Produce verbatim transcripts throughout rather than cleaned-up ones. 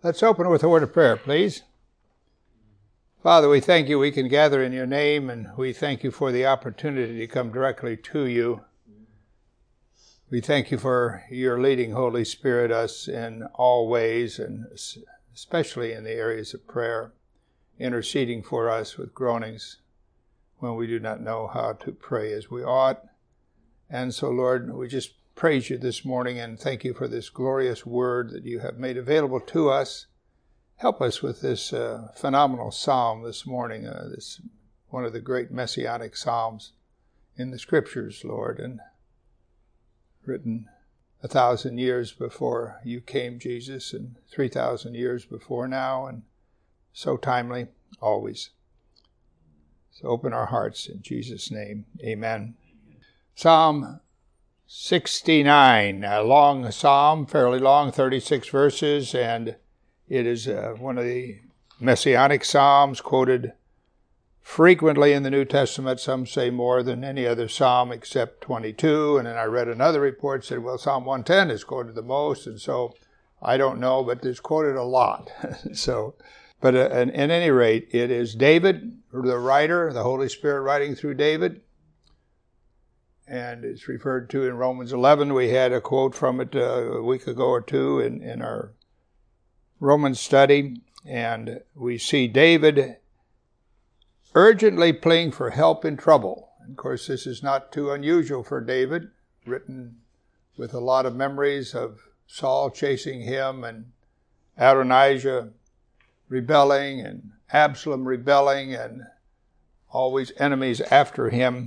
Let's open with a word of prayer, please. Father, we thank you we can gather in your name, and we thank you for the opportunity to come directly to you. We thank you for your leading, Holy Spirit, us in all ways, and especially in the areas of prayer, interceding for us with groanings when we do not know how to pray as we ought. And so, Lord, we just praise you this morning and thank you for this glorious word that you have made available to us. Help us with this uh, phenomenal psalm this morning, uh, this one of the great messianic psalms in the scriptures, Lord, and written a thousand years before you came, Jesus, and three thousand years before now, and so timely, always. So open our hearts in Jesus' name. Amen. Psalm sixty-nine, a long psalm, fairly long, thirty-six verses, and it is uh, one of the messianic psalms quoted frequently in the New Testament. Some say more than any other psalm except twenty-two, and then I read another report that said, well, Psalm one ten is quoted the most, and so I don't know, but it's quoted a lot. so, But uh, at any rate, it is David, the writer, the Holy Spirit writing through David. And it's referred to in Romans eleven. We had a quote from it uh, a week ago or two in, in our Romans study. And we see David urgently pleading for help in trouble. And of course, this is not too unusual for David, written with a lot of memories of Saul chasing him and Adonijah rebelling and Absalom rebelling and always enemies after him.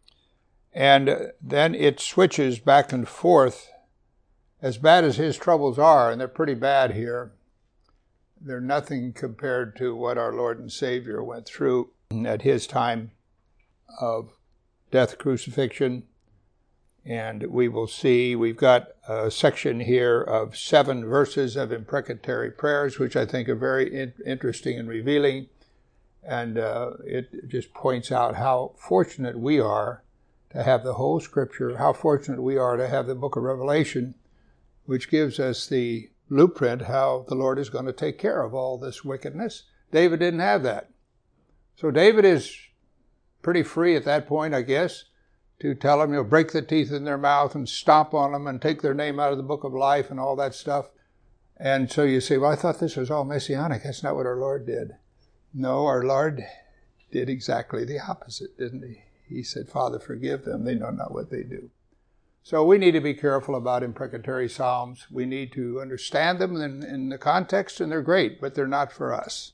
And then it switches back and forth. As bad as his troubles are, and they're pretty bad here, they're nothing compared to what our Lord and Savior went through at his time of death, crucifixion. And we will see, we've got a section here of seven verses of imprecatory prayers, which I think are very in- interesting and revealing. And uh, it just points out how fortunate we are to have the whole Scripture, how fortunate we are to have the book of Revelation, which gives us the blueprint how the Lord is going to take care of all this wickedness. David didn't have that. So David is pretty free at that point, I guess, to tell them, you know, break the teeth in their mouth and stomp on them and take their name out of the book of life and all that stuff. And so you say, well, I thought this was all messianic. That's not what our Lord did. No, our Lord did exactly the opposite, didn't he? He said, Father, forgive them. They know not what they do. So we need to be careful about imprecatory psalms. We need to understand them in, in the context, and they're great, but they're not for us.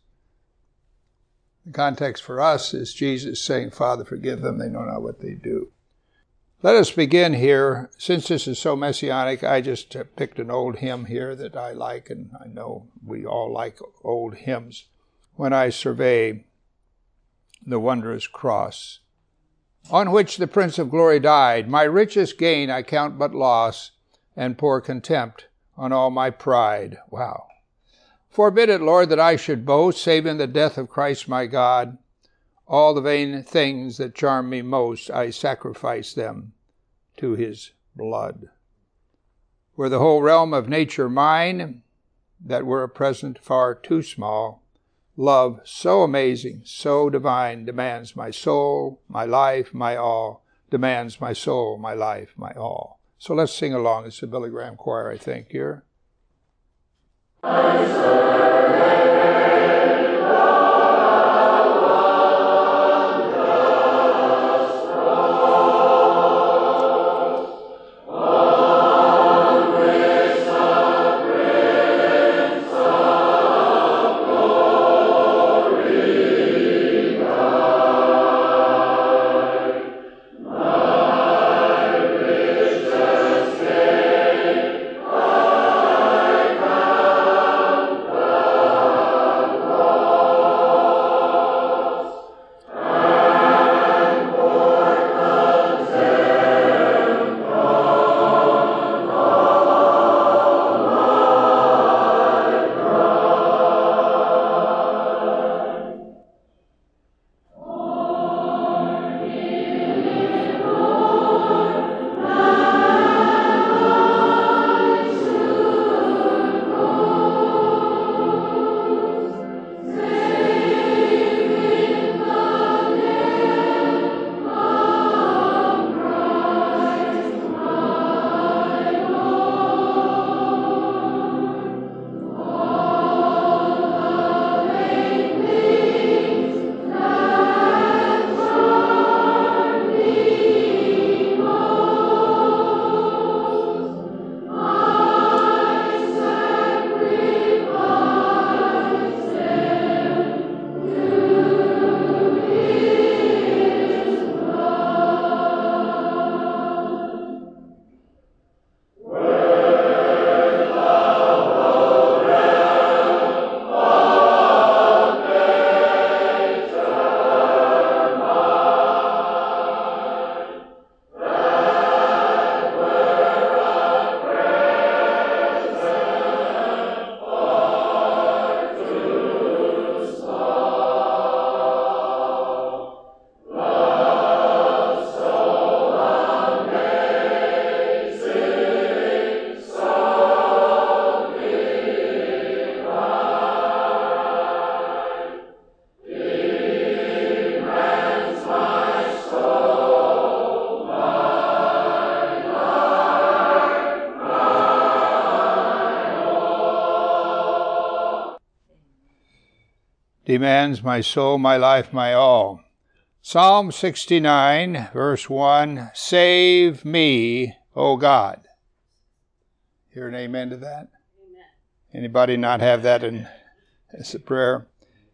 The context for us is Jesus saying, Father, forgive them. They know not what they do. Let us begin here. Since this is so messianic, I just picked an old hymn here that I like, and I know we all like old hymns. When I survey the wondrous cross, on which the Prince of Glory died, my richest gain I count but loss, and pour contempt on all my pride. Wow. Forbid it, Lord, that I should boast, save in the death of Christ my God. All the vain things that charm me most, I sacrifice them to his blood. Were the whole realm of nature mine, that were a present far too small, love so amazing, so divine, demands my soul, my life, my all, demands my soul, my life, my all. So let's sing along. It's the Billy Graham Choir, I think, here. I surrender. Thank you. demands my soul, my life, my all. Psalm sixty-nine, verse one, save me, O God. Hear an amen to that? Amen. Anybody not have that in as a prayer?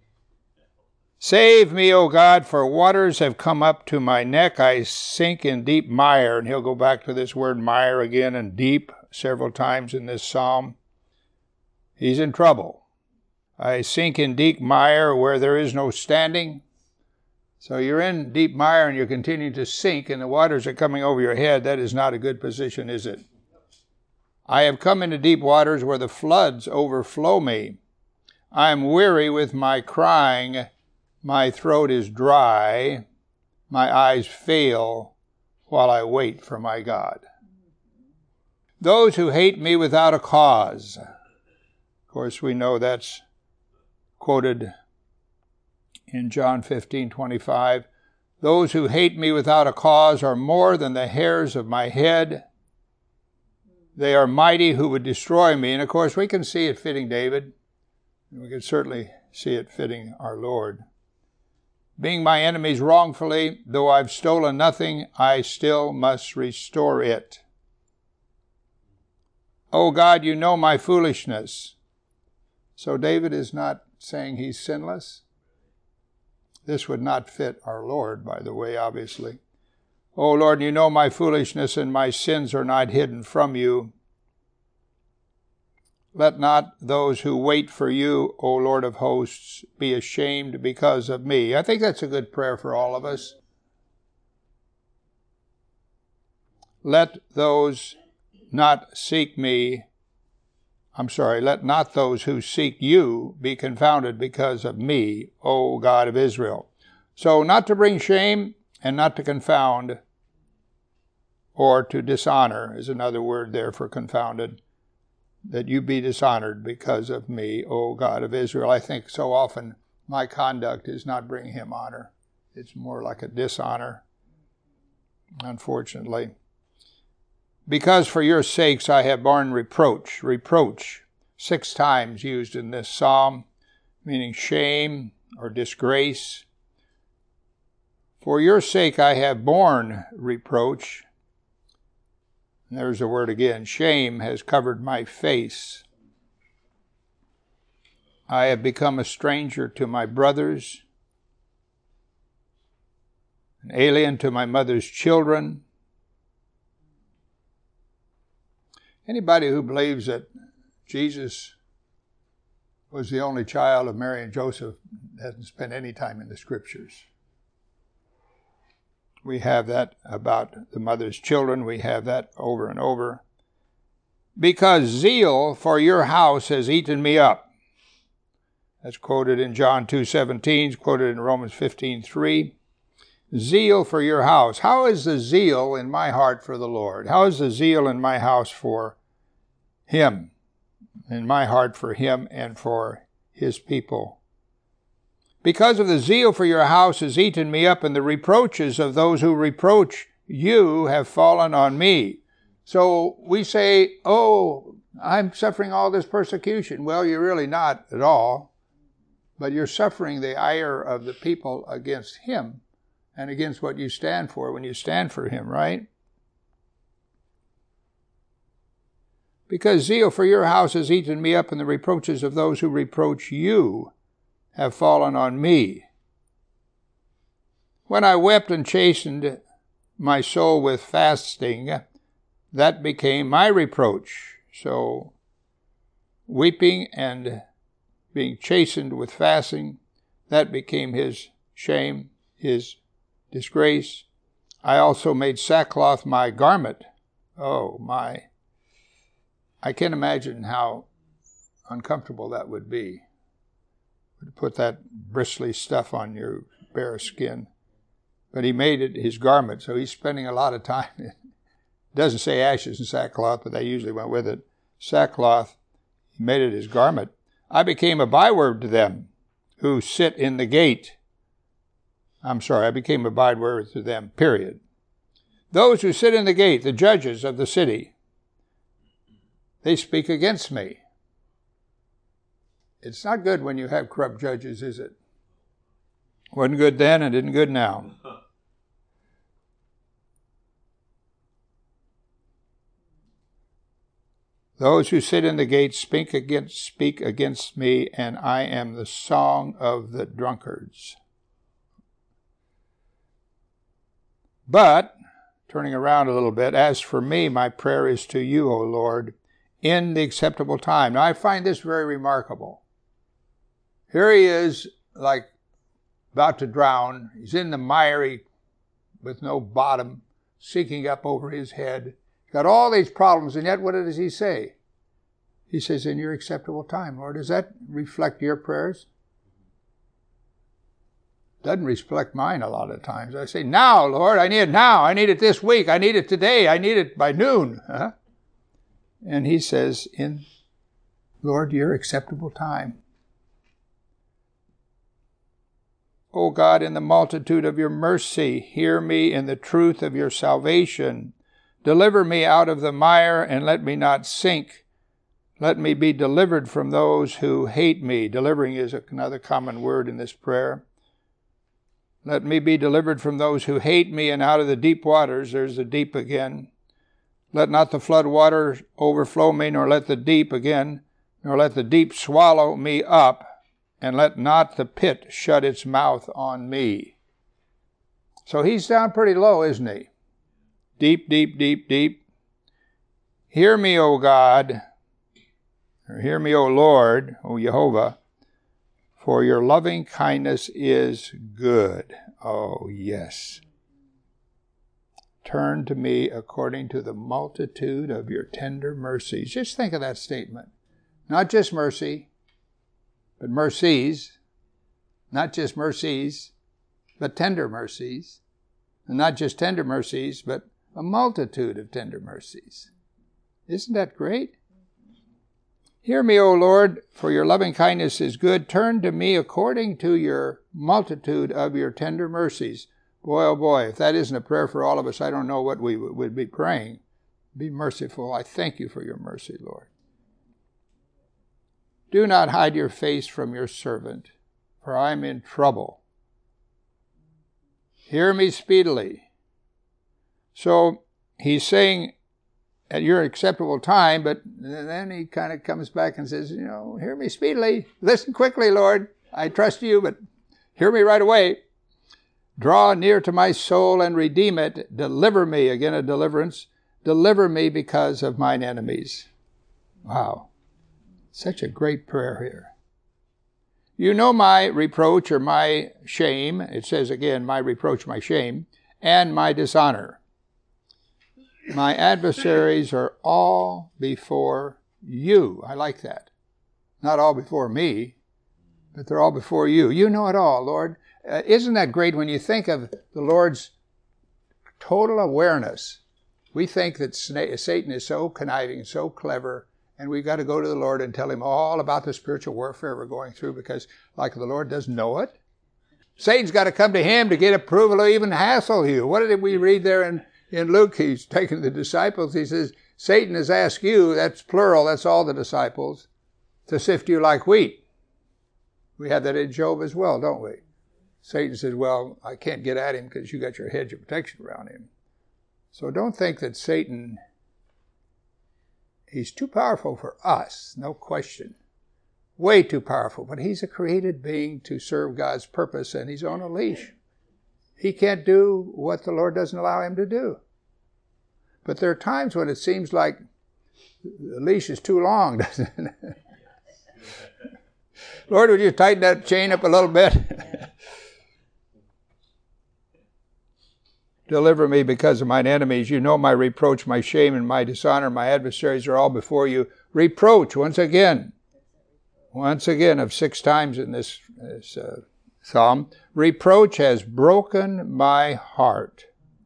Save me, O God, for waters have come up to my neck. I sink in deep mire. And he'll go back to this word mire again and deep several times in this psalm. He's in trouble. I sink in deep mire where there is no standing. So you're in deep mire and you're continuing to sink and the waters are coming over your head. That is not a good position, is it? I have come into deep waters where the floods overflow me. I am weary with my crying. My throat is dry. My eyes fail while I wait for my God. Those who hate me without a cause. Of course, we know that's quoted in John fifteen twenty-five. Those who hate me without a cause are more than the hairs of my head. They are mighty who would destroy me. And of course, we can see it fitting David. And we can certainly see it fitting our Lord. Being my enemies wrongfully, though I've stolen nothing, I still must restore it. O God, you know my foolishness. So David is not saying he's sinless. This would not fit our Lord, by the way, obviously. O Lord, you know my foolishness, and my sins are not hidden from you. Let not those who wait for you, O Lord of hosts, be ashamed because of me. I think that's a good prayer for all of us. Let those not seek me, I'm sorry, let not those who seek you be confounded because of me, O God of Israel. So not to bring shame and not to confound, or to dishonor is another word there for confounded, that you be dishonored because of me, O God of Israel. I think so often my conduct is not bringing him honor. It's more like a dishonor, unfortunately. Because for your sakes I have borne reproach. Reproach, six times used in this psalm, meaning shame or disgrace. For your sake I have borne reproach. And there's the word again. Shame has covered my face. I have become a stranger to my brothers, an alien to my mother's children. Anybody who believes that Jesus was the only child of Mary and Joseph hasn't spent any time in the Scriptures. We have that about the mother's children. We have that over and over. Because zeal for your house has eaten me up. That's quoted in John two seventeen, quoted in Romans fifteen three. Zeal for your house. How is the zeal in my heart for the Lord? How is the zeal in my house for Him? In my heart for Him and for His people. Because of the zeal for your house has eaten me up, and the reproaches of those who reproach you have fallen on me. So we say, oh, I'm suffering all this persecution. Well, you're really not at all, but you're suffering the ire of the people against Him and against what you stand for when you stand for Him, right? Because zeal for your house has eaten me up, and the reproaches of those who reproach you have fallen on me. When I wept and chastened my soul with fasting, that became my reproach. So, weeping and being chastened with fasting, that became his shame, his disgrace. I also made sackcloth my garment. Oh, my. I can't imagine how uncomfortable that would be. To put that bristly stuff on your bare skin. But he made it his garment, so he's spending a lot of time. It doesn't say ashes and sackcloth, but they usually went with it. Sackcloth, he made it his garment. I became a byword to them who sit in the gate. I'm sorry, I became a byword to them, period. Those who sit in the gate, the judges of the city, they speak against me. It's not good when you have corrupt judges, is it? Wasn't good then and isn't good now. Those who sit in the gate speak against, speak against me, and I am the song of the drunkards. But, turning around a little bit, as for me, my prayer is to you, O Lord, in the acceptable time. Now, I find this very remarkable. Here he is, like about to drown. He's in the miry with no bottom, seeking up over his head. He's got all these problems, and yet what does he say? He says, in your acceptable time, Lord. Does that reflect your prayers? Doesn't reflect mine a lot of times. I say, now, Lord, I need it now. I need it this week. I need it today. I need it by noon. Huh? And he says, in, Lord, your acceptable time. O God, in the multitude of your mercy, hear me in the truth of your salvation. Deliver me out of the mire and let me not sink. Let me be delivered from those who hate me. Delivering is another common word in this prayer. Let me be delivered from those who hate me, and out of the deep waters. There's the deep again. Let not the flood waters overflow me, nor let the deep again, nor let the deep swallow me up, and let not the pit shut its mouth on me. So he's down pretty low, isn't he? Deep, deep, deep, deep. Hear me, O God, or hear me, O Lord, O Jehovah, for your loving kindness is good. Oh, yes. Turn to me according to the multitude of your tender mercies. Just think of that statement. Not just mercy, but mercies. Not just mercies, but tender mercies. And not just tender mercies, but a multitude of tender mercies. Isn't that great? Hear me, O Lord, for your loving kindness is good. Turn to me according to your multitude of your tender mercies. Boy, oh boy, if that isn't a prayer for all of us, I don't know what we would be praying. Be merciful. I thank you for your mercy, Lord. Do not hide your face from your servant, for I am in trouble. Hear me speedily. So he's saying, at your acceptable time, but then he kind of comes back and says, you know, hear me speedily. Listen quickly, Lord. I trust you, but hear me right away. Draw near to my soul and redeem it. Deliver me, again a deliverance. Deliver me because of mine enemies. Wow. Such a great prayer here. You know my reproach or my shame. It says again, my reproach, my shame, and my dishonor. My adversaries are all before you. I like that. Not all before me, but they're all before you. You know it all, Lord. Uh, isn't that great when you think of the Lord's total awareness? We think that Satan is so conniving, so clever, and we've got to go to the Lord and tell him all about the spiritual warfare we're going through because, like, the Lord doesn't know it. Satan's got to come to him to get approval or even hassle you. What did we read there in In Luke? He's taken the disciples. He says, Satan has asked you, that's plural, that's all the disciples, to sift you like wheat. We have that in Job as well, don't we? Satan says, well, I can't get at him because you got your hedge of protection around him. So don't think that Satan, he's too powerful for us, no question. Way too powerful. But he's a created being to serve God's purpose, and he's on a leash. He can't do what the Lord doesn't allow him to do. But there are times when it seems like the leash is too long, doesn't it? Lord, would you tighten that chain up a little bit? Deliver me because of mine enemies. You know my reproach, my shame, and my dishonor. My adversaries are all before you. Reproach, once again. Once again, of six times in this, this uh, Psalm. Reproach has broken my heart.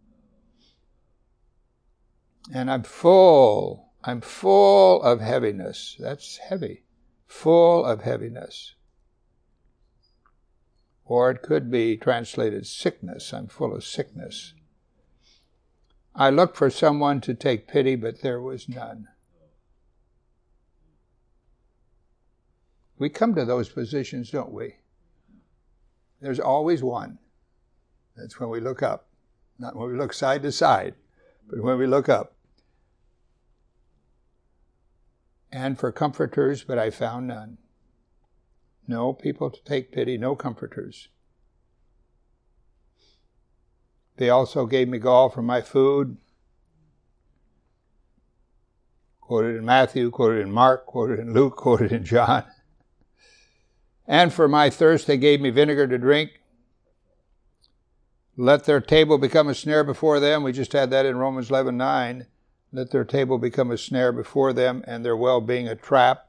And I'm full, I'm full of heaviness. That's heavy. Full of heaviness. Or it could be translated sickness. I'm full of sickness. I looked for someone to take pity, but there was none. We come to those positions, don't we? There's always one. That's when we look up. Not when we look side to side, but when we look up. And for comforters, but I found none. No people to take pity, no comforters. They also gave me gall for my food. Quoted in Matthew, quoted in Mark, quoted in Luke, quoted in John. And for my thirst they gave me vinegar to drink. Let their table become a snare before them. We just had that in Romans eleven nine. Let their table become a snare before them, and their well-being a trap.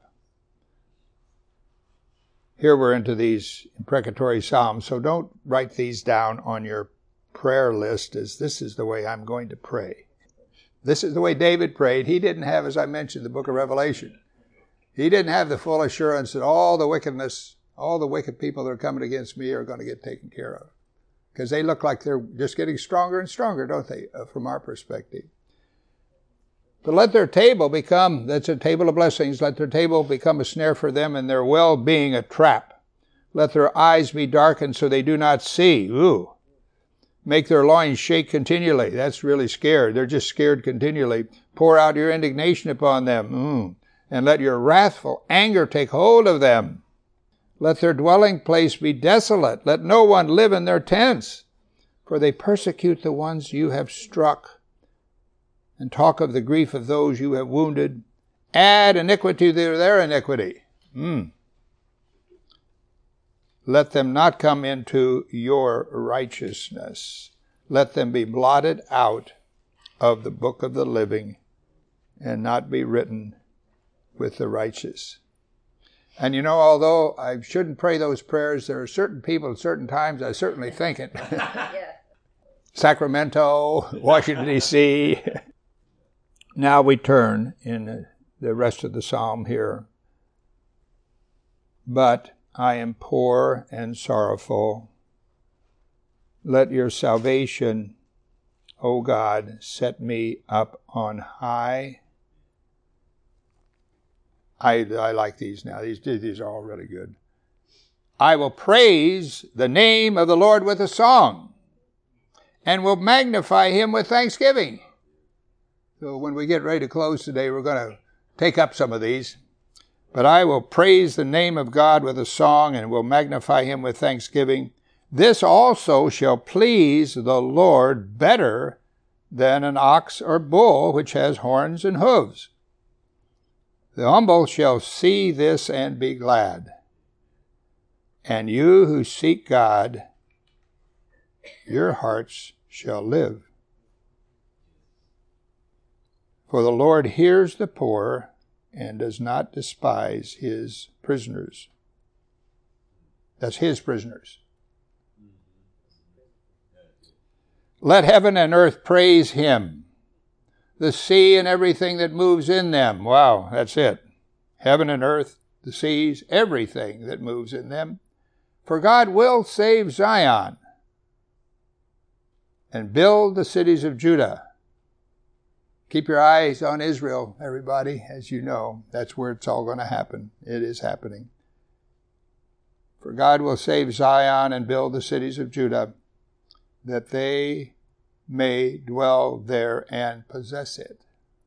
Here we're into these imprecatory psalms, so don't write these down on your prayer list as this is the way I'm going to pray. This is the way David prayed. He didn't have, as I mentioned, the book of Revelation. He didn't have the full assurance that all the wickedness, all the wicked people that are coming against me are going to get taken care of. Because they look like they're just getting stronger and stronger, don't they, uh, from our perspective. But let their table become, that's a table of blessings, let their table become a snare for them and their well-being a trap. Let their eyes be darkened so they do not see. Ooh. Make their loins shake continually. That's really scared. They're just scared continually. Pour out your indignation upon them. Mm. And let your wrathful anger take hold of them. Let their dwelling place be desolate. Let no one live in their tents. For they persecute the ones you have struck, and talk of the grief of those you have wounded. Add iniquity to their iniquity. Mm. Let them not come into your righteousness. Let them be blotted out of the book of the living and not be written with the righteous. And you know, although I shouldn't pray those prayers, there are certain people at certain times I certainly think it. Yeah. Sacramento, Washington, D C Now we turn in the rest of the psalm here. But I am poor and sorrowful. Let your salvation, O God, set me up on high. I, I like these now. These, these are all really good. I will praise the name of the Lord with a song, and will magnify him with thanksgiving. So when we get ready to close today, we're going to take up some of these. But I will praise the name of God with a song, and will magnify him with thanksgiving. This also shall please the Lord better than an ox or bull which has horns and hooves. The humble shall see this and be glad. And you who seek God, your hearts shall live. For the Lord hears the poor and does not despise his prisoners. That's his prisoners. Let heaven and earth praise him. The sea and everything that moves in them. Wow, that's it. Heaven and earth, the seas, everything that moves in them. For God will save Zion and build the cities of Judah. Keep your eyes on Israel, everybody. As you know, that's where it's all going to happen. It is happening. For God will save Zion and build the cities of Judah, that they may dwell there and possess it.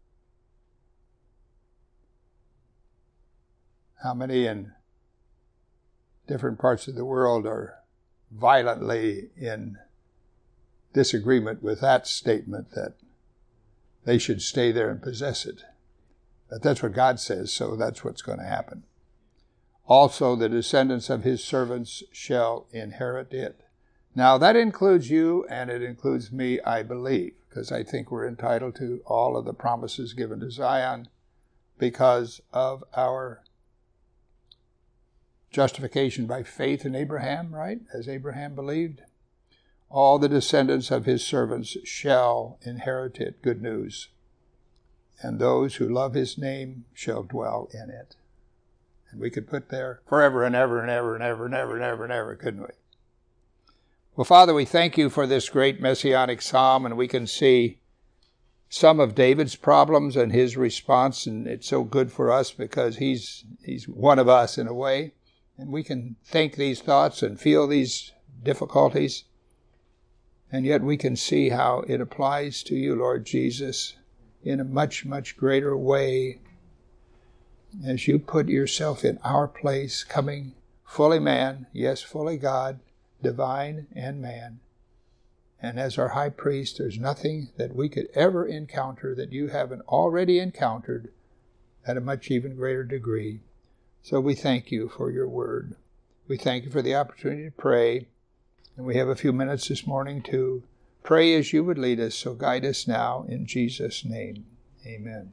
How many in different parts of the world are violently in disagreement with that statement that they should stay there and possess it? But that's what God says, so that's what's going to happen. Also, the descendants of his servants shall inherit it. Now, that includes you and it includes me, I believe, because I think we're entitled to all of the promises given to Zion because of our justification by faith in Abraham, right? As Abraham believed. All the descendants of his servants shall inherit it. Good news. And those who love his name shall dwell in it. And we could put there forever and ever and ever and ever and ever and ever and ever, couldn't we? Well, Father, we thank you for this great messianic psalm, and we can see some of David's problems and his response, and it's so good for us because he's he's one of us in a way, and we can think these thoughts and feel these difficulties, and yet we can see how it applies to you, Lord Jesus, in a much, much greater way as you put yourself in our place, coming fully man, yes, fully God, divine and man. And as our high priest, there's nothing that we could ever encounter that you haven't already encountered at a much even greater degree. So we thank you for your word. We thank you for the opportunity to pray. And we have a few minutes this morning to pray as you would lead us. So guide us now in Jesus' name. Amen.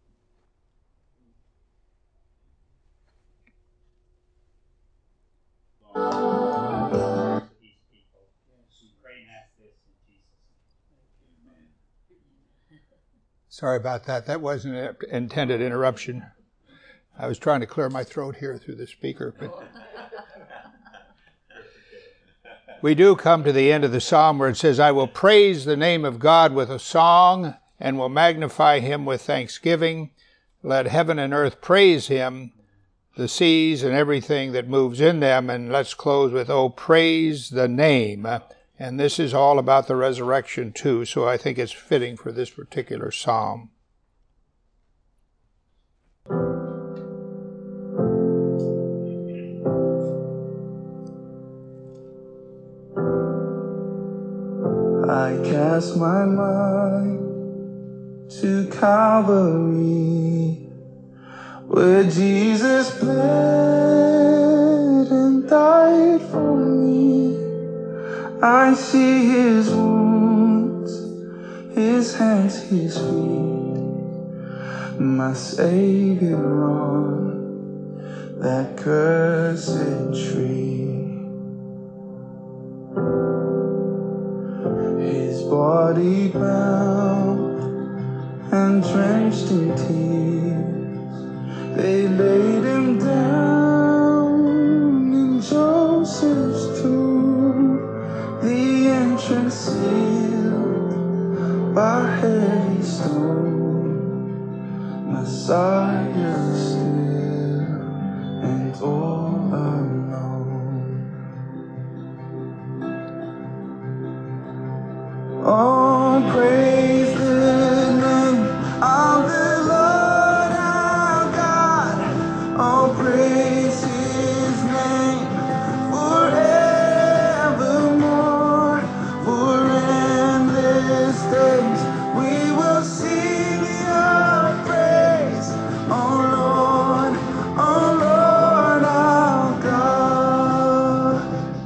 Sorry about that. That wasn't an intended interruption. I was trying to clear my throat here through the speaker. But we do come to the end of the psalm where it says, I will praise the name of God with a song and will magnify him with thanksgiving. Let heaven and earth praise him, the seas and everything that moves in them. And let's close with, oh, praise the name. And this is all about the resurrection too, so I think it's fitting for this particular psalm. I cast my mind to Calvary, where Jesus bled and died for me. I see his wounds, his hands, his feet, my Savior on that cursed tree. His body bound and drenched in tears, they laid him down in Joseph's tomb. The entrance sealed by heavy stone, Messiah still and all alone. Oh, praise the name of the Lord our God. Oh, praise his name forevermore. For endless days we will sing your praise. Oh Lord, oh Lord our God.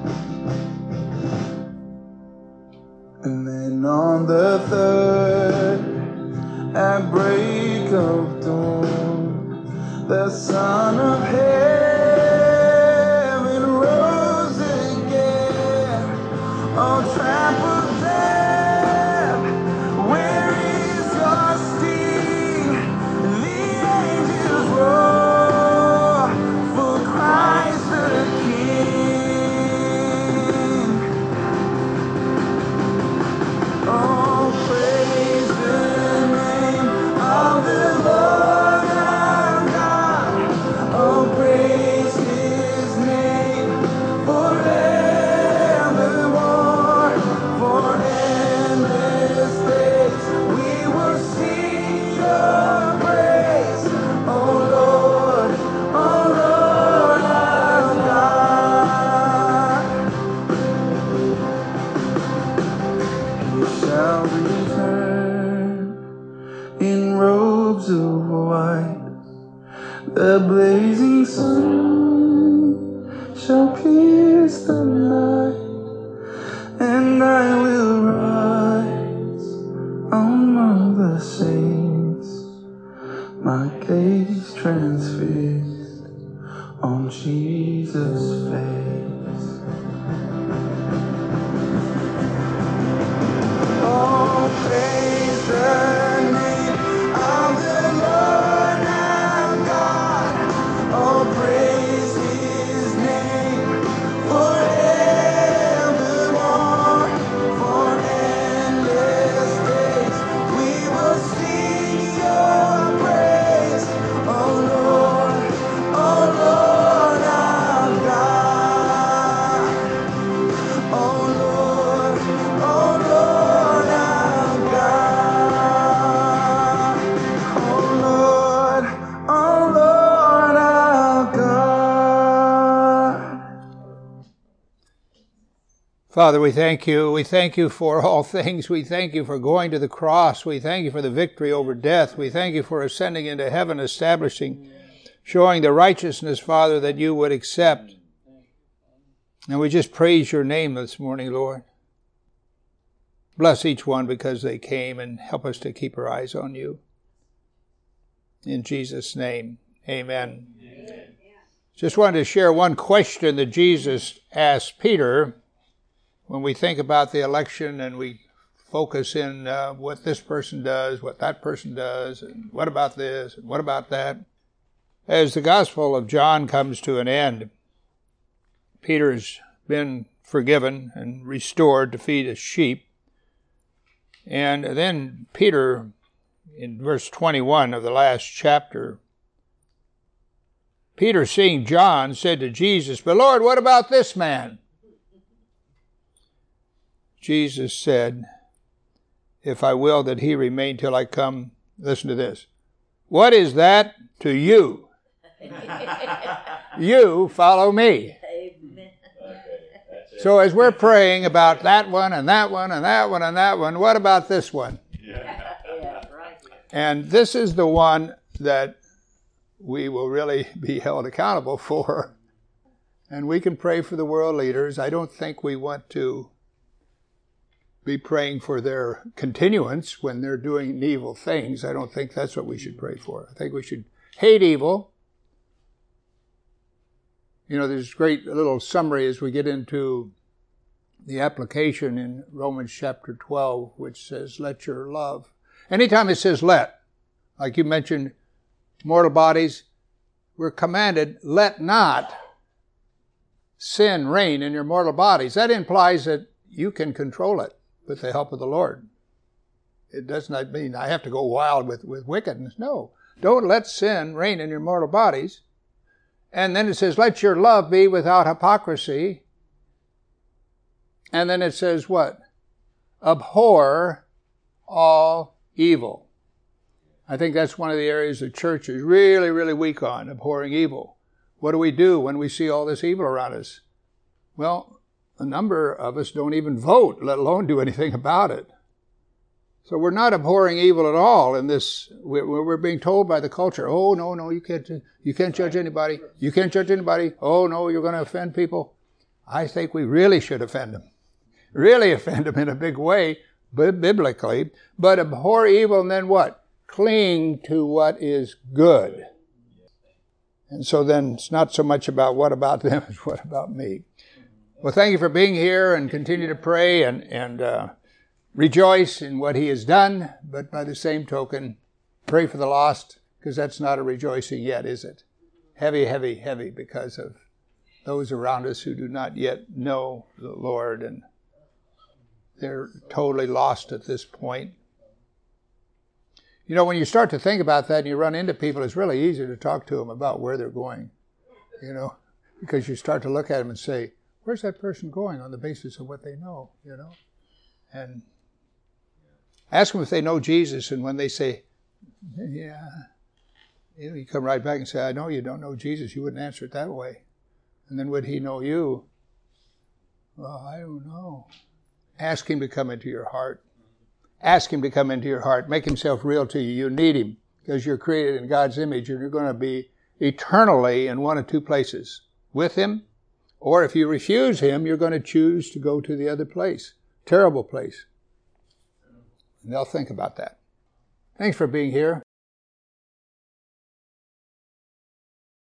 And then on the third, at break of dawn, the Son of Heaven rose again. Oh, trampled death, where is your sting? The angels roar for Christ the King. Oh, praise the name of the Lord our God. Oh, praise his name forevermore. For endless days we will sing your praise. Oh Lord, oh Lord our God. You shall return in robes of white. The blazing sun shall pierce the night, and I will rise among the saints, my gaze transfixed on Jesus' face. Oh, praise the name of the Lord our God. Oh, praise his name forevermore. For endless days we will Father, we thank you. We thank you for all things. We thank you for going to the cross. We thank you for the victory over death. We thank you for ascending into heaven, establishing, showing the righteousness, Father, that you would accept. And we just praise your name this morning, Lord. Bless each one because they came, and help us to keep our eyes on you. In Jesus' name, amen. Amen. Just wanted to share one question that Jesus asked Peter. When we think about the election and we focus in uh, what this person does, what that person does, and what about this, and what about that. As the Gospel of John comes to an end, Peter's been forgiven and restored to feed his sheep. And then Peter, in verse twenty-one of the last chapter, Peter, seeing John, said to Jesus, "But Lord, what about this man?" Jesus said, "If I will that he remain till I come," listen to this, "what is that to you? You follow me." Amen. So as we're praying about that one and that one and that one and that one, what about this one? Yeah. Yeah, right. And this is the one that we will really be held accountable for. And we can pray for the world leaders. I don't think we want to be praying for their continuance when they're doing evil things. I don't think that's what we should pray for. I think we should hate evil. You know, there's a great little summary as we get into the application in Romans chapter twelve, which says, let your love. Anytime it says let, like you mentioned, mortal bodies, we're commanded, let not sin reign in your mortal bodies. That implies that you can control it with the help of the Lord. It does not mean I have to go wild with, with wickedness. No. Don't let sin reign in your mortal bodies. And then it says, let your love be without hypocrisy. And then it says what? Abhor all evil. I think that's one of the areas the church is really, really weak on, abhorring evil. What do we do when we see all this evil around us? Well, a number of us don't even vote, let alone do anything about it. So we're not abhorring evil at all in this. We're, we're being told by the culture, oh, no, no, you can't, you can't judge anybody. You can't judge anybody. Oh, no, you're going to offend people. I think we really should offend them. Really offend them in a big way, biblically. But abhor evil and then what? Cling to what is good. And so then it's not so much about what about them as what about me. Well, thank you for being here, and continue to pray and, and uh, rejoice in what he has done. But by the same token, pray for the lost, because that's not a rejoicing yet, is it? Heavy, heavy, heavy because of those around us who do not yet know the Lord, and they're totally lost at this point. You know, when you start to think about that and you run into people, it's really easy to talk to them about where they're going, you know, because you start to look at them and say, where's that person going on the basis of what they know, you know? And ask them if they know Jesus, and when they say, yeah, you know, you come right back and say, I know you don't know Jesus. You wouldn't answer it that way. And then would he know you? Well, I don't know. Ask him to come into your heart. Ask him to come into your heart. Make himself real to you. You need him because you're created in God's image, and you're going to be eternally in one of two places, with him, or if you refuse him, you're going to choose to go to the other place. Terrible place. And they'll think about that. Thanks for being here.